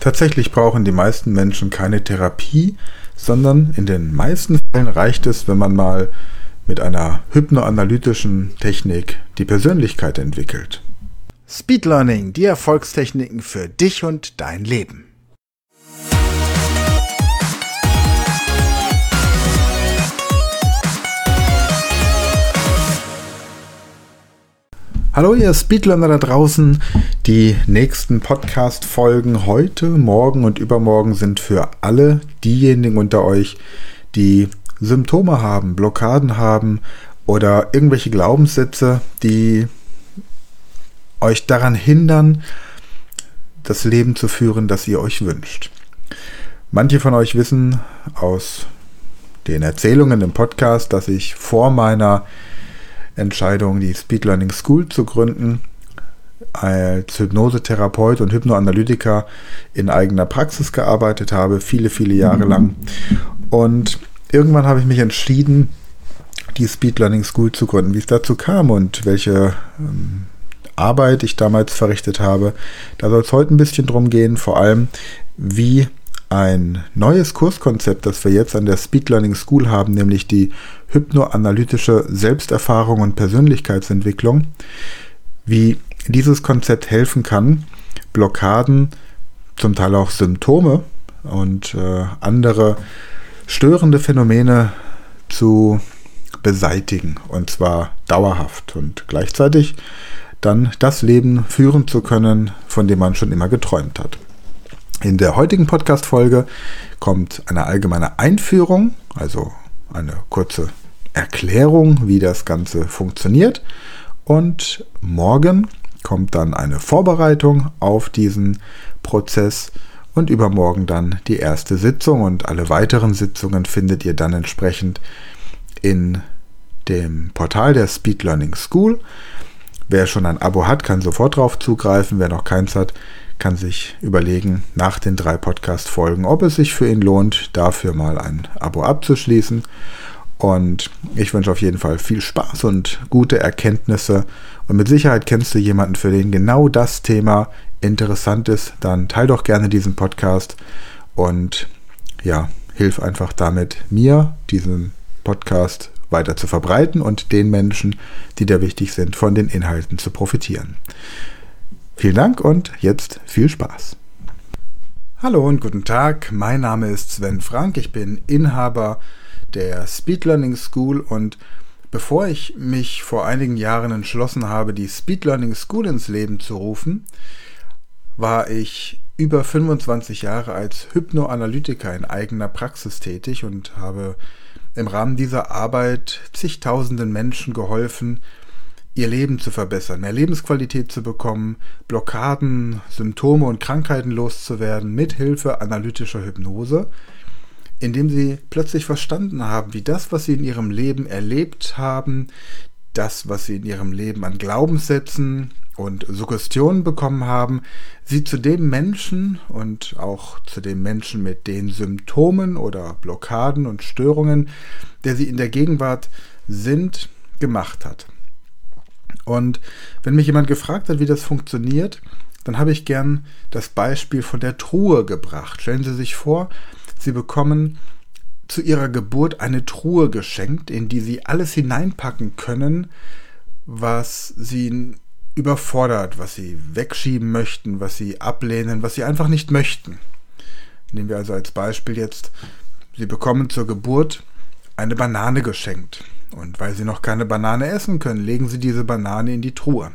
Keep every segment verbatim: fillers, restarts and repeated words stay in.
Tatsächlich brauchen die meisten Menschen keine Therapie, sondern in den meisten Fällen reicht es, wenn man mal mit einer hypnoanalytischen Technik die Persönlichkeit entwickelt. Speed Learning, die Erfolgstechniken für dich und dein Leben. Hallo ihr Speedlearner da draußen, die nächsten Podcast-Folgen heute, morgen und übermorgen sind für alle diejenigen unter euch, die Symptome haben, Blockaden haben oder irgendwelche Glaubenssätze, die euch daran hindern, das Leben zu führen, das ihr euch wünscht. Manche von euch wissen aus den Erzählungen im Podcast, dass ich vor meiner Entscheidung, die Speed Learning School zu gründen, als Hypnosetherapeut und Hypnoanalytiker in eigener Praxis gearbeitet habe, viele, viele Jahre lang. Und irgendwann habe ich mich entschieden, die Speed Learning School zu gründen. Wie es dazu kam und welche ähm, Arbeit ich damals verrichtet habe, da soll es heute ein bisschen drum gehen, vor allem wie ein neues Kurskonzept, das wir jetzt an der Speed Learning School haben, nämlich die hypnoanalytische Selbsterfahrung und Persönlichkeitsentwicklung, wie dieses Konzept helfen kann, Blockaden, zum Teil auch Symptome und äh, andere störende Phänomene zu beseitigen, und zwar dauerhaft und gleichzeitig dann das Leben führen zu können, von dem man schon immer geträumt hat. In der heutigen Podcast-Folge kommt eine allgemeine Einführung, also eine kurze Erklärung, wie das Ganze funktioniert. Und morgen kommt dann eine Vorbereitung auf diesen Prozess und übermorgen dann die erste Sitzung. Und alle weiteren Sitzungen findet ihr dann entsprechend in dem Portal der Speed Learning School. Wer schon ein Abo hat, kann sofort drauf zugreifen. Wer noch keins hat, kann sich überlegen, nach den drei Podcast-Folgen, ob es sich für ihn lohnt, dafür mal ein Abo abzuschließen. Und ich wünsche auf jeden Fall viel Spaß und gute Erkenntnisse. Und mit Sicherheit kennst du jemanden, für den genau das Thema interessant ist. Dann teil doch gerne diesen Podcast und ja, hilf einfach damit, mir diesen Podcast weiter zu verbreiten und den Menschen, die dir wichtig sind, von den Inhalten zu profitieren. Vielen Dank und jetzt viel Spaß. Hallo und guten Tag, mein Name ist Sven Frank, ich bin Inhaber der Speed Learning School und bevor ich mich vor einigen Jahren entschlossen habe, die Speed Learning School ins Leben zu rufen, war ich über fünfundzwanzig Jahre als Hypnoanalytiker in eigener Praxis tätig und habe im Rahmen dieser Arbeit zigtausenden Menschen geholfen, ihr Leben zu verbessern, mehr Lebensqualität zu bekommen, Blockaden, Symptome und Krankheiten loszuwerden mit Hilfe analytischer Hypnose, indem sie plötzlich verstanden haben, wie das, was sie in ihrem Leben erlebt haben, das, was sie in ihrem Leben an Glaubenssätzen und Suggestionen bekommen haben, sie zu dem Menschen und auch zu dem Menschen mit den Symptomen oder Blockaden und Störungen, der sie in der Gegenwart sind, gemacht hat. Und wenn mich jemand gefragt hat, wie das funktioniert, dann habe ich gern das Beispiel von der Truhe gebracht. Stellen Sie sich vor, Sie bekommen zu Ihrer Geburt eine Truhe geschenkt, in die Sie alles hineinpacken können, was Sie überfordert, was Sie wegschieben möchten, was Sie ablehnen, was Sie einfach nicht möchten. Nehmen wir also als Beispiel jetzt, Sie bekommen zur Geburt eine Banane geschenkt. Und weil Sie noch keine Banane essen können, legen Sie diese Banane in die Truhe.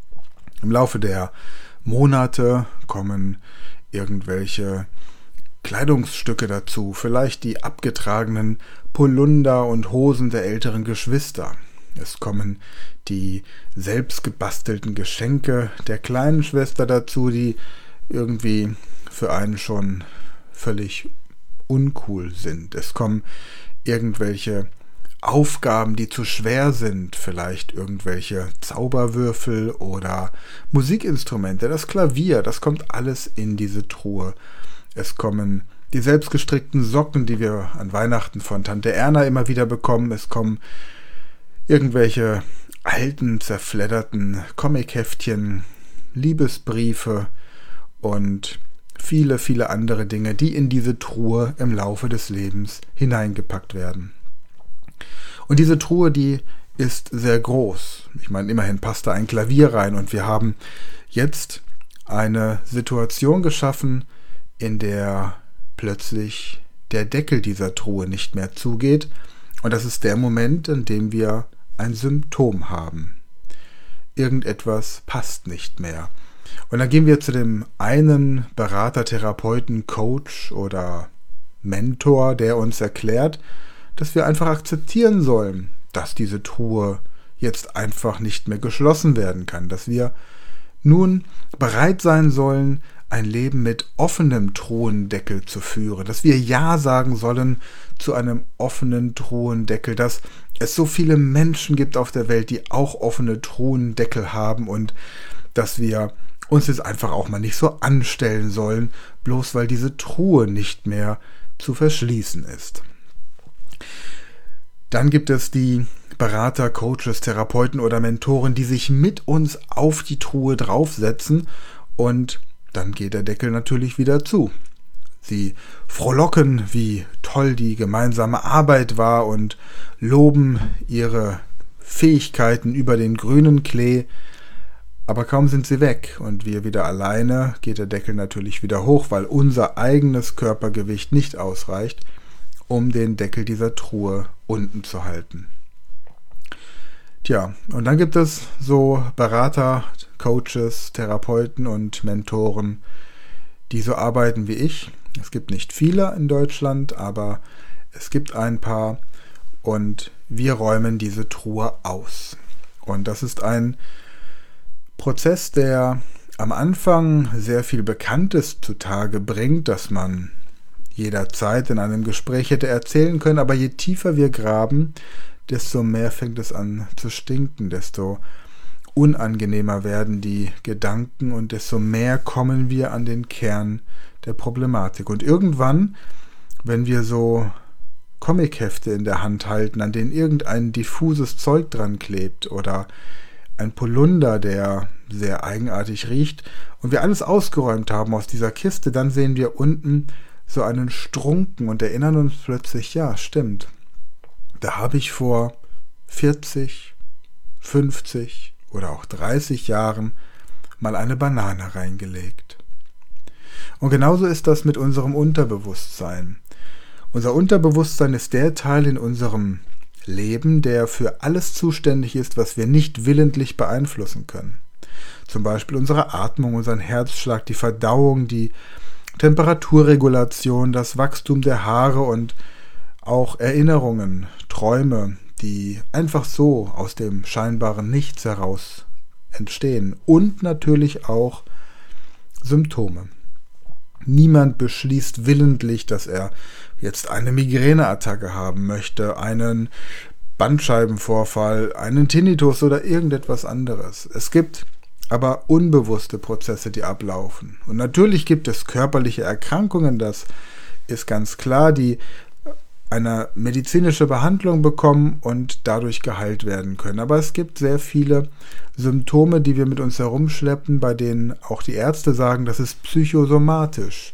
Im Laufe der Monate kommen irgendwelche Kleidungsstücke dazu, vielleicht die abgetragenen Polunder und Hosen der älteren Geschwister. Es kommen die selbst gebastelten Geschenke der kleinen Schwester dazu, die irgendwie für einen schon völlig uncool sind. Es kommen irgendwelche Aufgaben, die zu schwer sind, vielleicht irgendwelche Zauberwürfel oder Musikinstrumente, das Klavier, das kommt alles in diese Truhe. Es kommen die selbstgestrickten Socken, die wir an Weihnachten von Tante Erna immer wieder bekommen. Es kommen irgendwelche alten, zerfledderten Comicheftchen, Liebesbriefe und viele, viele andere Dinge, die in diese Truhe im Laufe des Lebens hineingepackt werden. Und diese Truhe, die ist sehr groß. Ich meine, immerhin passt da ein Klavier rein und wir haben jetzt eine Situation geschaffen, in der plötzlich der Deckel dieser Truhe nicht mehr zugeht. Und das ist der Moment, in dem wir ein Symptom haben. Irgendetwas passt nicht mehr. Und dann gehen wir zu dem einen Berater, Therapeuten, Coach oder Mentor, der uns erklärt, dass wir einfach akzeptieren sollen, dass diese Truhe jetzt einfach nicht mehr geschlossen werden kann, dass wir nun bereit sein sollen, ein Leben mit offenem Truhendeckel zu führen, dass wir Ja sagen sollen zu einem offenen Truhendeckel, dass es so viele Menschen gibt auf der Welt, die auch offene Truhendeckel haben und dass wir uns jetzt einfach auch mal nicht so anstellen sollen, bloß weil diese Truhe nicht mehr zu verschließen ist. Dann gibt es die Berater, Coaches, Therapeuten oder Mentoren, die sich mit uns auf die Truhe draufsetzen und dann geht der Deckel natürlich wieder zu. Sie frohlocken, wie toll die gemeinsame Arbeit war und loben ihre Fähigkeiten über den grünen Klee. Aber kaum sind sie weg und wir wieder alleine, geht der Deckel natürlich wieder hoch, weil unser eigenes Körpergewicht nicht ausreicht, um den Deckel dieser Truhe unten zu halten. Tja, und dann gibt es so Berater, Coaches, Therapeuten und Mentoren, die so arbeiten wie ich. Es gibt nicht viele in Deutschland, aber es gibt ein paar und wir räumen diese Truhe aus. Und das ist ein Prozess, der am Anfang sehr viel Bekanntes zutage bringt, dass man jederzeit in einem Gespräch hätte erzählen können, aber je tiefer wir graben, desto mehr fängt es an zu stinken, desto unangenehmer werden die Gedanken und desto mehr kommen wir an den Kern der Problematik. Und irgendwann, wenn wir so Comichefte in der Hand halten, an denen irgendein diffuses Zeug dran klebt oder ein Polunder, der sehr eigenartig riecht und wir alles ausgeräumt haben aus dieser Kiste, dann sehen wir unten so einen Strunken und erinnern uns plötzlich, ja, stimmt, da habe ich vor vierzig, fünfzig oder auch dreißig Jahren mal eine Banane reingelegt. Und genauso ist das mit unserem Unterbewusstsein. Unser Unterbewusstsein ist der Teil in unserem Leben, der für alles zuständig ist, was wir nicht willentlich beeinflussen können. Zum Beispiel unsere Atmung, unseren Herzschlag, die Verdauung, die Temperaturregulation, das Wachstum der Haare und auch Erinnerungen, Träume, die einfach so aus dem scheinbaren Nichts heraus entstehen. Und natürlich auch Symptome. Niemand beschließt willentlich, dass er jetzt eine Migräneattacke haben möchte, einen Bandscheibenvorfall, einen Tinnitus oder irgendetwas anderes. Es gibt aber unbewusste Prozesse, die ablaufen. Und natürlich gibt es körperliche Erkrankungen, das ist ganz klar, die eine medizinische Behandlung bekommen und dadurch geheilt werden können. Aber es gibt sehr viele Symptome, die wir mit uns herumschleppen, bei denen auch die Ärzte sagen, das ist psychosomatisch,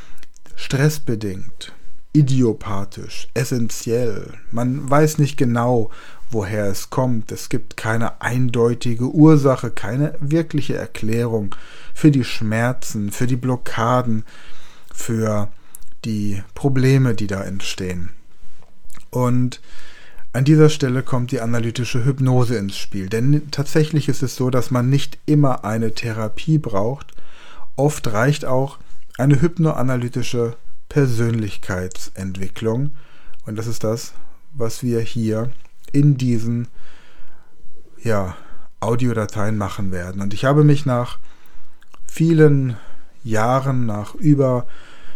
stressbedingt, idiopathisch, essentiell. Man weiß nicht genau, woher es kommt. Es gibt keine eindeutige Ursache, keine wirkliche Erklärung für die Schmerzen, für die Blockaden, für die Probleme, die da entstehen. Und an dieser Stelle kommt die analytische Hypnose ins Spiel. Denn tatsächlich ist es so, dass man nicht immer eine Therapie braucht. Oft reicht auch eine hypnoanalytische Persönlichkeitsentwicklung. Und das ist das, was wir hier in diesen ja, Audiodateien machen werden. Und ich habe mich nach vielen Jahren, nach über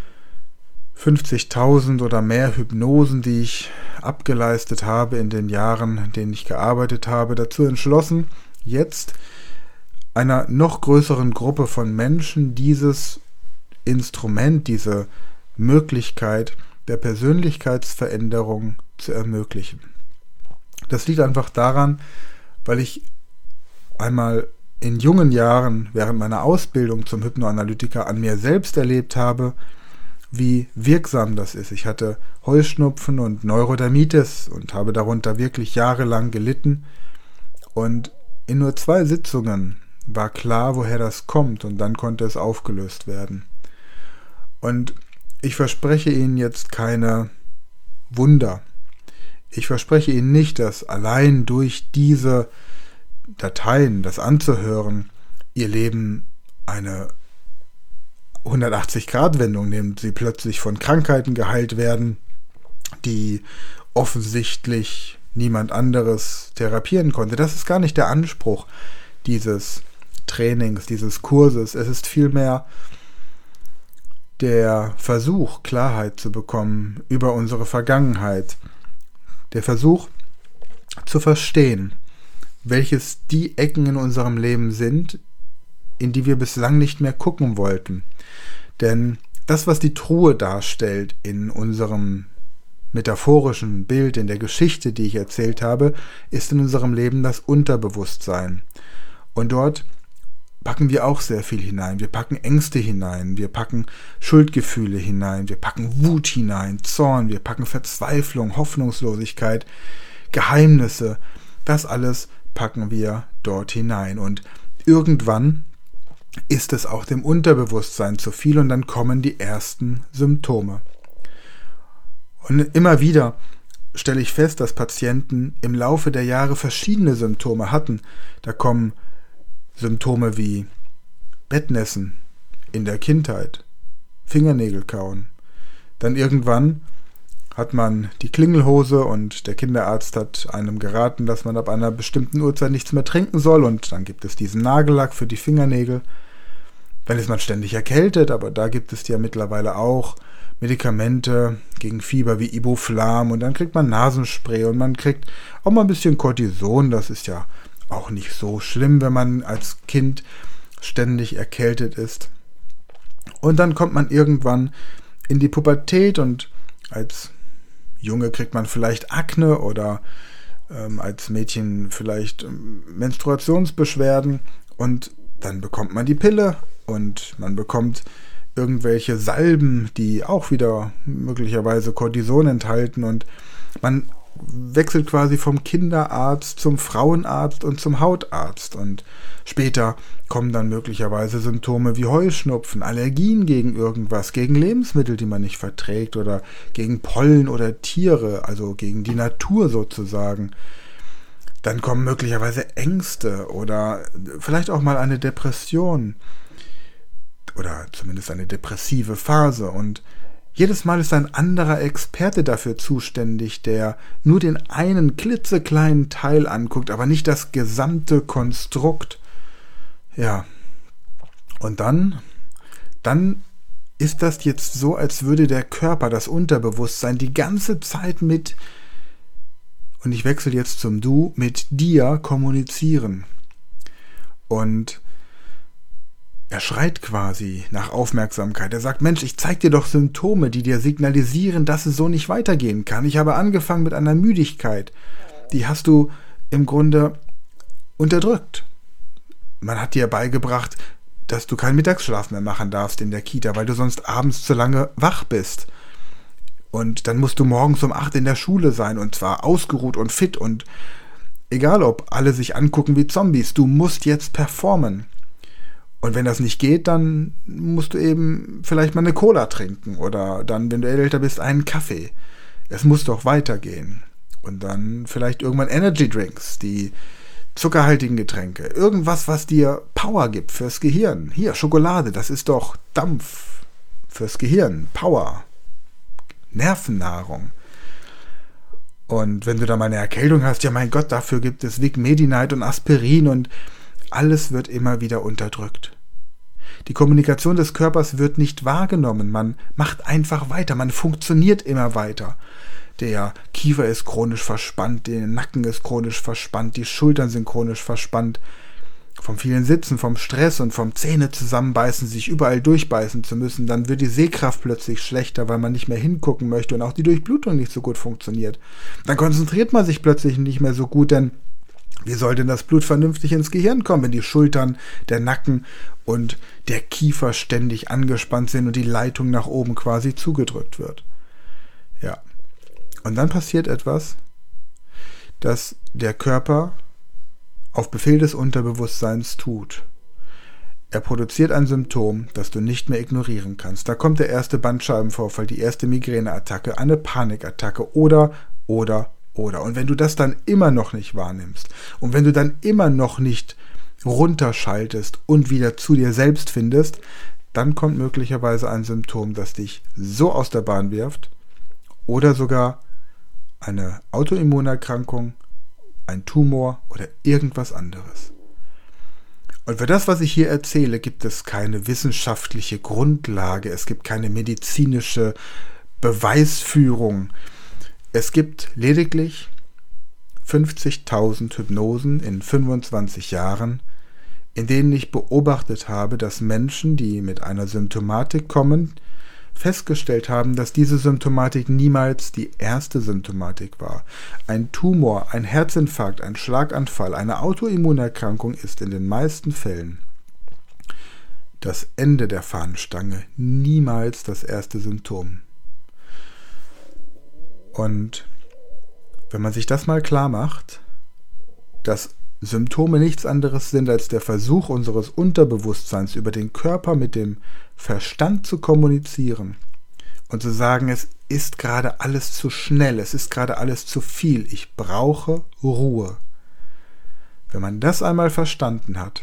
fünfzigtausend oder mehr Hypnosen, die ich abgeleistet habe in den Jahren, in denen ich gearbeitet habe, dazu entschlossen, jetzt einer noch größeren Gruppe von Menschen dieses Instrument, diese Möglichkeit der Persönlichkeitsveränderung zu ermöglichen. Das liegt einfach daran, weil ich einmal in jungen Jahren während meiner Ausbildung zum Hypnoanalytiker an mir selbst erlebt habe, wie wirksam das ist. Ich hatte Heuschnupfen und Neurodermitis und habe darunter wirklich jahrelang gelitten. Und in nur zwei Sitzungen war klar, woher das kommt, und dann konnte es aufgelöst werden. Und ich verspreche Ihnen jetzt keine Wunder. Ich verspreche Ihnen nicht, dass allein durch diese Dateien, das anzuhören, Ihr Leben eine hundertachtzig-Grad-Wendung nimmt, Sie plötzlich von Krankheiten geheilt werden, die offensichtlich niemand anderes therapieren konnte. Das ist gar nicht der Anspruch dieses Trainings, dieses Kurses. Es ist vielmehr der Versuch, Klarheit zu bekommen über unsere Vergangenheit. Der Versuch zu verstehen, welches die Ecken in unserem Leben sind, in die wir bislang nicht mehr gucken wollten. Denn das, was die Truhe darstellt in unserem metaphorischen Bild, in der Geschichte, die ich erzählt habe, ist in unserem Leben das Unterbewusstsein. Und dort packen wir auch sehr viel hinein. Wir packen Ängste hinein, wir packen Schuldgefühle hinein, wir packen Wut hinein, Zorn, wir packen Verzweiflung, Hoffnungslosigkeit, Geheimnisse. Das alles packen wir dort hinein. Und irgendwann ist es auch dem Unterbewusstsein zu viel und dann kommen die ersten Symptome. Und immer wieder stelle ich fest, dass Patienten im Laufe der Jahre verschiedene Symptome hatten. Da kommen Symptome wie Bettnässen in der Kindheit, Fingernägel kauen. Dann irgendwann hat man die Klingelhose und der Kinderarzt hat einem geraten, dass man ab einer bestimmten Uhrzeit nichts mehr trinken soll, und dann gibt es diesen Nagellack für die Fingernägel. Dann ist man ständig erkältet, aber da gibt es ja mittlerweile auch Medikamente gegen Fieber wie Ibuflam, und dann kriegt man Nasenspray und man kriegt auch mal ein bisschen Cortison. Das ist ja auch nicht so schlimm, wenn man als Kind ständig erkältet ist. Und dann kommt man irgendwann in die Pubertät und als Junge kriegt man vielleicht Akne oder ähm, als Mädchen vielleicht ähm, Menstruationsbeschwerden, und dann bekommt man die Pille und man bekommt irgendwelche Salben, die auch wieder möglicherweise Cortison enthalten, und man wechselt quasi vom Kinderarzt zum Frauenarzt und zum Hautarzt, und später kommen dann möglicherweise Symptome wie Heuschnupfen, Allergien gegen irgendwas, gegen Lebensmittel, die man nicht verträgt, oder gegen Pollen oder Tiere, also gegen die Natur sozusagen. Dann kommen möglicherweise Ängste oder vielleicht auch mal eine Depression oder zumindest eine depressive Phase, und jedes Mal ist ein anderer Experte dafür zuständig, der nur den einen klitzekleinen Teil anguckt, aber nicht das gesamte Konstrukt. Ja, und dann, dann ist das jetzt so, als würde der Körper, das Unterbewusstsein, die ganze Zeit mit, und ich wechsle jetzt zum Du, mit dir kommunizieren. Und er schreit quasi nach Aufmerksamkeit. Er sagt, Mensch, ich zeig dir doch Symptome, die dir signalisieren, dass es so nicht weitergehen kann. Ich habe angefangen mit einer Müdigkeit. Die hast du im Grunde unterdrückt. Man hat dir beigebracht, dass du keinen Mittagsschlaf mehr machen darfst in der Kita, weil du sonst abends zu lange wach bist. Und dann musst du morgens um acht in der Schule sein, und zwar ausgeruht und fit. Und egal, ob alle sich angucken wie Zombies, du musst jetzt performen. Und wenn das nicht geht, dann musst du eben vielleicht mal eine Cola trinken oder dann, wenn du älter bist, einen Kaffee. Es muss doch weitergehen. Und dann vielleicht irgendwann Energy Drinks, die zuckerhaltigen Getränke. Irgendwas, was dir Power gibt fürs Gehirn. Hier, Schokolade, das ist doch Dampf fürs Gehirn. Power. Nervennahrung. Und wenn du da mal eine Erkältung hast, ja mein Gott, dafür gibt es Vic Medi-Night und Aspirin, und alles wird immer wieder unterdrückt. Die Kommunikation des Körpers wird nicht wahrgenommen. Man macht einfach weiter. Man funktioniert immer weiter. Der Kiefer ist chronisch verspannt, der Nacken ist chronisch verspannt, die Schultern sind chronisch verspannt. Vom vielen Sitzen, vom Stress und vom Zähne zusammenbeißen, sich überall durchbeißen zu müssen, dann wird die Sehkraft plötzlich schlechter, weil man nicht mehr hingucken möchte und auch die Durchblutung nicht so gut funktioniert. Dann konzentriert man sich plötzlich nicht mehr so gut, denn Wie soll denn das Blut vernünftig ins Gehirn kommen, wenn die Schultern, der Nacken und der Kiefer ständig angespannt sind und die Leitung nach oben quasi zugedrückt wird? Ja. Und dann passiert etwas, dass der Körper auf Befehl des Unterbewusstseins tut. Er produziert ein Symptom, das du nicht mehr ignorieren kannst. Da kommt der erste Bandscheibenvorfall, die erste Migräneattacke, eine Panikattacke oder, oder, oder. Und wenn du das dann immer noch nicht wahrnimmst und wenn du dann immer noch nicht runterschaltest und wieder zu dir selbst findest, dann kommt möglicherweise ein Symptom, das dich so aus der Bahn wirft oder sogar eine Autoimmunerkrankung, ein Tumor oder irgendwas anderes. Und für das, was ich hier erzähle, gibt es keine wissenschaftliche Grundlage, es gibt keine medizinische Beweisführung. Es gibt lediglich fünfzigtausend Hypnosen in fünfundzwanzig Jahren, in denen ich beobachtet habe, dass Menschen, die mit einer Symptomatik kommen, festgestellt haben, dass diese Symptomatik niemals die erste Symptomatik war. Ein Tumor, ein Herzinfarkt, ein Schlaganfall, eine Autoimmunerkrankung ist in den meisten Fällen das Ende der Fahnenstange, niemals das erste Symptom. Und wenn man sich das mal klar macht, dass Symptome nichts anderes sind als der Versuch unseres Unterbewusstseins über den Körper mit dem Verstand zu kommunizieren und zu sagen, es ist gerade alles zu schnell, es ist gerade alles zu viel, ich brauche Ruhe. Wenn man das einmal verstanden hat,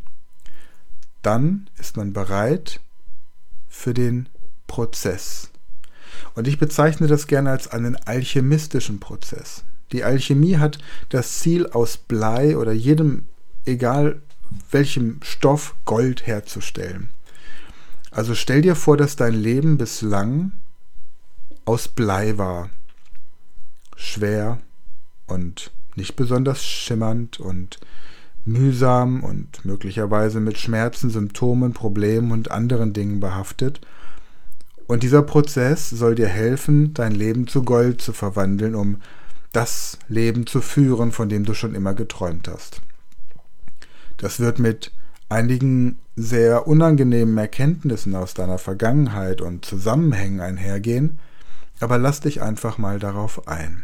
dann ist man bereit für den Prozess. Und ich bezeichne das gerne als einen alchemistischen Prozess. Die Alchemie hat das Ziel, aus Blei oder jedem, egal welchem Stoff, Gold herzustellen. Also stell dir vor, dass dein Leben bislang aus Blei war. Schwer und nicht besonders schimmernd und mühsam und möglicherweise mit Schmerzen, Symptomen, Problemen und anderen Dingen behaftet. Und dieser Prozess soll dir helfen, dein Leben zu Gold zu verwandeln, um das Leben zu führen, von dem du schon immer geträumt hast. Das wird mit einigen sehr unangenehmen Erkenntnissen aus deiner Vergangenheit und Zusammenhängen einhergehen, aber lass dich einfach mal darauf ein.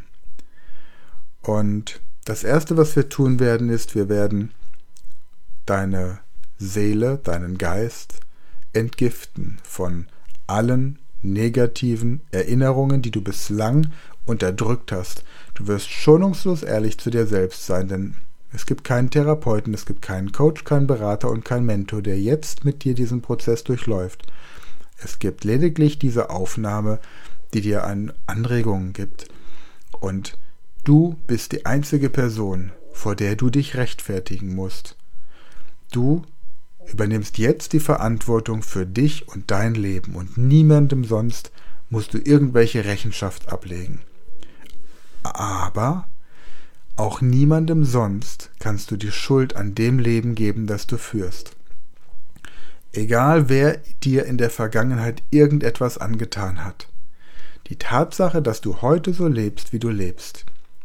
Und das Erste, was wir tun werden, ist, wir werden deine Seele, deinen Geist entgiften von allen negativen Erinnerungen, die du bislang unterdrückt hast. Du wirst schonungslos ehrlich zu dir selbst sein, denn es gibt keinen Therapeuten, es gibt keinen Coach, keinen Berater und keinen Mentor, der jetzt mit dir diesen Prozess durchläuft. Es gibt lediglich diese Aufnahme, die dir an Anregungen gibt. Und du bist die einzige Person, vor der du dich rechtfertigen musst. Du übernimmst jetzt die Verantwortung für dich und dein Leben und niemandem sonst musst du irgendwelche Rechenschaft ablegen. Aber auch niemandem sonst kannst du die Schuld an dem Leben geben, das du führst. Egal wer dir in der Vergangenheit irgendetwas angetan hat. Die Tatsache, dass du heute so lebst, wie du lebst,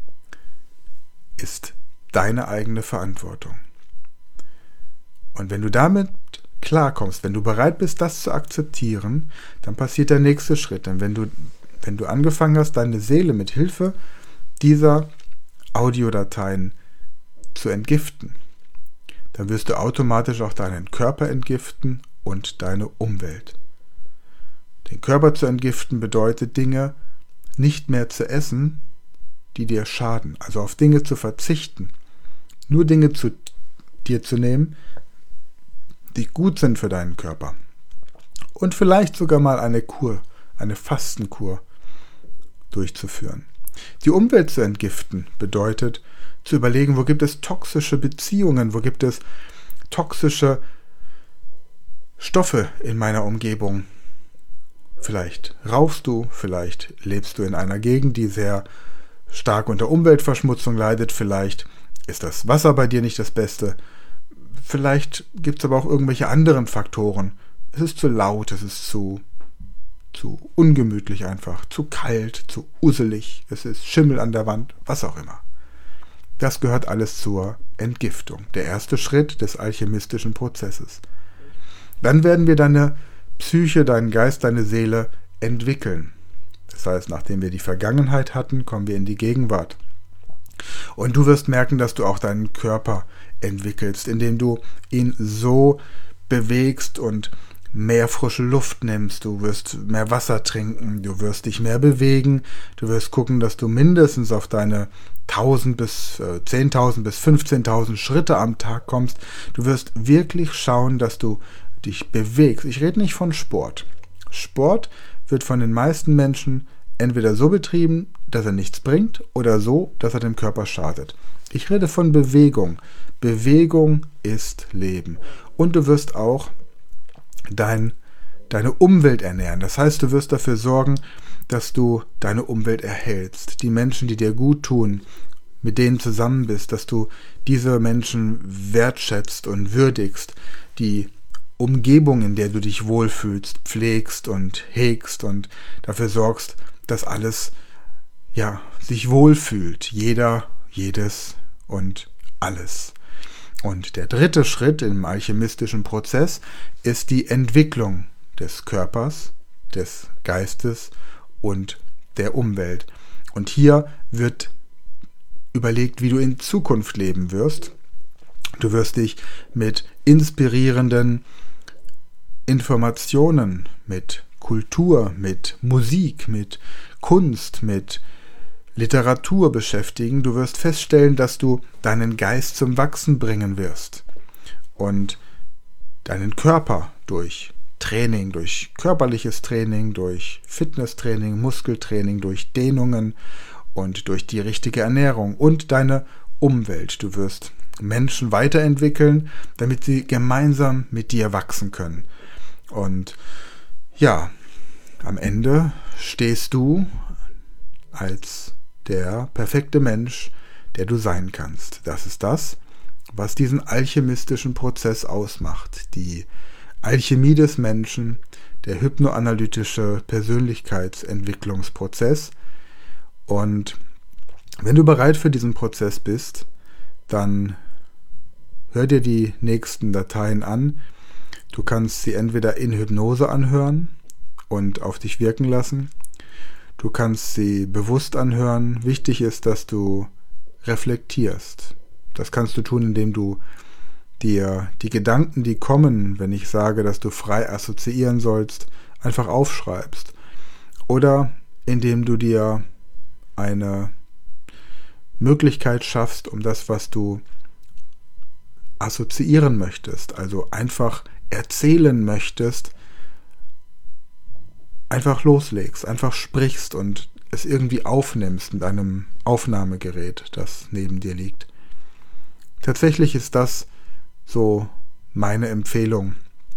ist deine eigene Verantwortung. Und wenn du damit klarkommst, wenn du bereit bist, das zu akzeptieren, dann passiert der nächste Schritt. Denn wenn du, wenn du angefangen hast, deine Seele mit Hilfe dieser Audiodateien zu entgiften, dann wirst du automatisch auch deinen Körper entgiften und deine Umwelt. Den Körper zu entgiften bedeutet, Dinge nicht mehr zu essen, die dir schaden, also auf Dinge zu verzichten, nur Dinge zu dir zu nehmen, die gut sind für deinen Körper. Und vielleicht sogar mal eine Kur, eine Fastenkur durchzuführen. Die Umwelt zu entgiften bedeutet, zu überlegen, wo gibt es toxische Beziehungen, wo gibt es toxische Stoffe in meiner Umgebung. Vielleicht rauchst du, vielleicht lebst du in einer Gegend, die sehr stark unter Umweltverschmutzung leidet, vielleicht ist das Wasser bei dir nicht das Beste, vielleicht gibt es aber auch irgendwelche anderen Faktoren. Es ist zu laut, es ist zu, zu ungemütlich einfach, zu kalt, zu usselig, es ist Schimmel an der Wand, was auch immer. das gehört alles zur Entgiftung. Der erste Schritt des alchemistischen Prozesses. Dann werden wir deine Psyche, deinen Geist, deine Seele entwickeln. Das heißt, nachdem wir die Vergangenheit hatten, kommen wir in die Gegenwart. Und du wirst merken, dass du auch deinen Körper entwickelst, indem du ihn so bewegst und mehr frische Luft nimmst. Du wirst mehr Wasser trinken, du wirst dich mehr bewegen, du wirst gucken, dass du mindestens auf deine tausend bis äh, zehntausend bis fünfzehntausend Schritte am Tag kommst. Du wirst wirklich schauen, dass du dich bewegst. Ich rede nicht von Sport. Sport wird von den meisten Menschen entweder so betrieben, dass er nichts bringt, oder so, dass er dem Körper schadet. Ich rede von Bewegung. Bewegung ist Leben. Und du wirst auch dein, deine Umwelt ernähren. Das heißt, du wirst dafür sorgen, dass du deine Umwelt erhältst. Die Menschen, die dir gut tun, mit denen zusammen bist, dass du diese Menschen wertschätzt und würdigst, die Umgebung, in der du dich wohlfühlst, pflegst und hegst und dafür sorgst, dass alles ja, sich wohlfühlt. Jeder, jedes und alles. Und der dritte Schritt im alchemistischen Prozess ist die Entwicklung des Körpers, des Geistes und der Umwelt. Und hier wird überlegt, wie du in Zukunft leben wirst. Du wirst dich mit inspirierenden Informationen, mit Kultur, mit Musik, mit Kunst, mit Literatur beschäftigen. Du wirst feststellen, dass du deinen Geist zum Wachsen bringen wirst und deinen Körper durch Training, durch körperliches Training, durch Fitnesstraining, Muskeltraining, durch Dehnungen und durch die richtige Ernährung und deine Umwelt. Du wirst Menschen weiterentwickeln, damit sie gemeinsam mit dir wachsen können. Und ja, am Ende stehst du als der perfekte Mensch, der du sein kannst. Das ist das, was diesen alchemistischen Prozess ausmacht. Die Alchemie des Menschen, der hypnoanalytische Persönlichkeitsentwicklungsprozess. Und wenn du bereit für diesen Prozess bist, dann hör dir die nächsten Dateien an. Du kannst sie entweder in Hypnose anhören und auf dich wirken lassen. Du kannst sie bewusst anhören. Wichtig ist, dass du reflektierst. Das kannst du tun, indem du dir die Gedanken, die kommen, wenn ich sage, dass du frei assoziieren sollst, einfach aufschreibst. Oder indem du dir eine Möglichkeit schaffst, um das, was du assoziieren möchtest, also einfach erzählen möchtest, einfach loslegst, einfach sprichst und es irgendwie aufnimmst mit einem Aufnahmegerät, das neben dir liegt. Tatsächlich ist das so meine Empfehlung.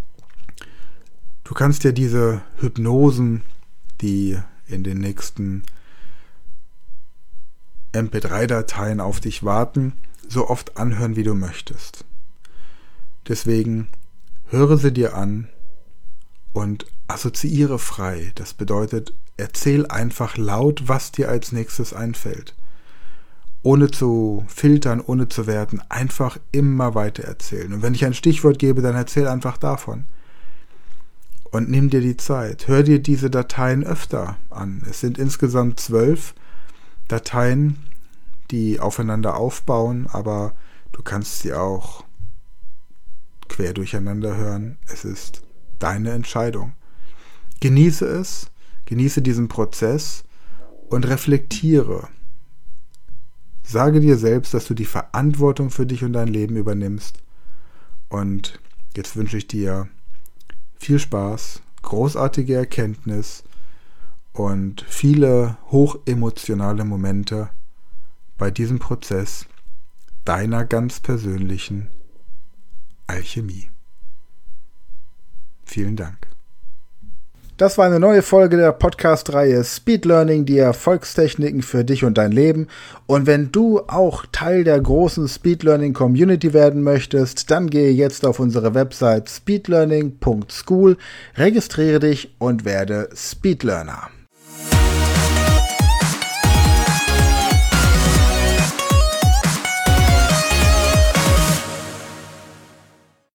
Du kannst dir diese Hypnosen, die in den nächsten M P drei Dateien auf dich warten, so oft anhören, wie du möchtest. Deswegen höre sie dir an und assoziiere frei. Das bedeutet, erzähl einfach laut, was dir als nächstes einfällt. Ohne zu filtern, ohne zu werten, einfach immer weiter erzählen. Und wenn ich ein Stichwort gebe, dann erzähl einfach davon. Und nimm dir die Zeit. Hör dir diese Dateien öfter an. Es sind insgesamt zwölf Dateien, die aufeinander aufbauen, aber du kannst sie auch quer durcheinander hören. Es ist deine Entscheidung. Genieße es, genieße diesen Prozess und reflektiere. Sage dir selbst, dass du die Verantwortung für dich und dein Leben übernimmst. Und jetzt wünsche ich dir viel Spaß, großartige Erkenntnis und viele hochemotionale Momente bei diesem Prozess deiner ganz persönlichen Alchemie. Vielen Dank. Das war eine neue Folge der Podcast-Reihe Speed Learning, die Erfolgstechniken für dich und dein Leben. Und wenn du auch Teil der großen Speed Learning Community werden möchtest, dann gehe jetzt auf unsere Website speedlearning punkt school, registriere dich und werde Speedlearner.